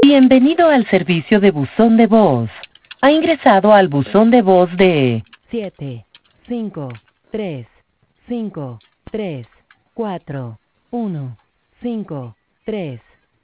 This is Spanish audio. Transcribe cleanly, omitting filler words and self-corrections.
Bienvenido al servicio de buzón de voz. Ha ingresado al buzón de voz de 7, 5, 3, 5, 3, 4, 1, 5, 3,